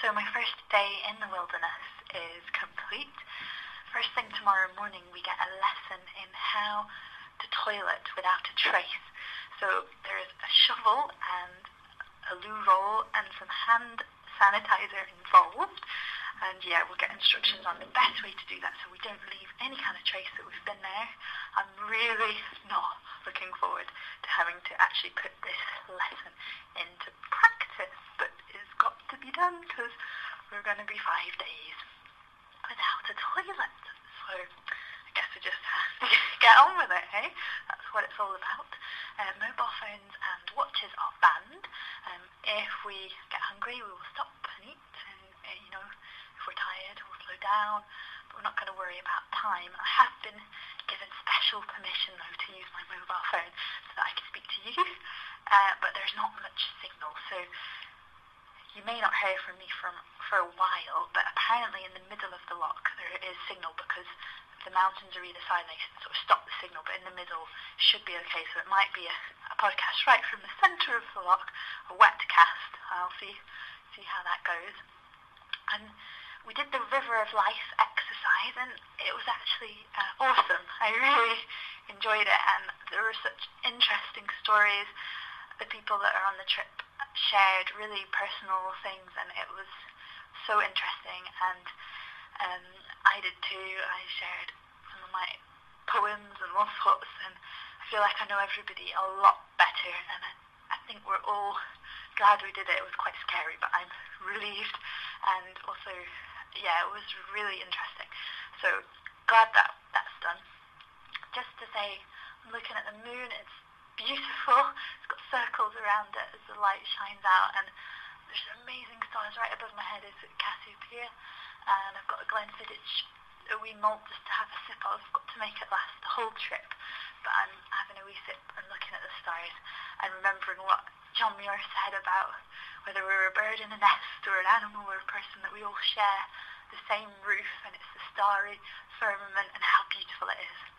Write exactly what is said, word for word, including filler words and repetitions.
So my first day in the wilderness is complete. First thing tomorrow morning we get a lesson in how to toilet without a trace. So there's a shovel and a loo roll and some hand sanitizer involved. And yeah, we'll get instructions on the best way to do that so we don't leave any kind of trace that we've been there. I'm really not looking forward to having to actually put this lesson into practice, but it's got to be done because we're going to be five days without a toilet. So I guess we just have to get on with it, eh? That's what it's all about. Uh, mobile phones and watches are banned. Um, if we get hungry, we will stop and eat, and uh, you know, if we're tired, we'll slow down, but we're not going to worry about time. I have been given special permission, though, to use my mobile phone so that I can speak to you, uh, but there's not much signal, so you may not hear from me from, for a while, but apparently in the middle of the loch there is signal because the mountains are either side and they sort of stop the signal, but in the middle should be okay, so it might be a, a podcast right from the centre of the loch, a wetcast. I'll see, see how that goes. And we did the River of Life exercise, and it was actually uh, awesome. I really enjoyed it, and there were such interesting stories. The people that are on the trip shared really personal things, and it was so interesting. And um, I did too. I shared some of my poems and all sorts, and I feel like I know everybody a lot better, and I, I think we're all glad we did it. It was quite scary, but I'm relieved, and also, yeah, it was really interesting. So glad that that's done. Just to say, I'm looking at the moon. It's beautiful. It's got circles around it as the light shines out, and there's amazing stars. Right above my head is Cassiopeia, and I've got a Glenfiddich, a wee malt just to have a sip of. I've got to make it last the whole trip, but I'm having a wee sip and looking at the stars and remembering what John Muir said about whether we're a bird in a nest or an animal or a person, that we all share the same roof, and it's the starry firmament and how beautiful it is.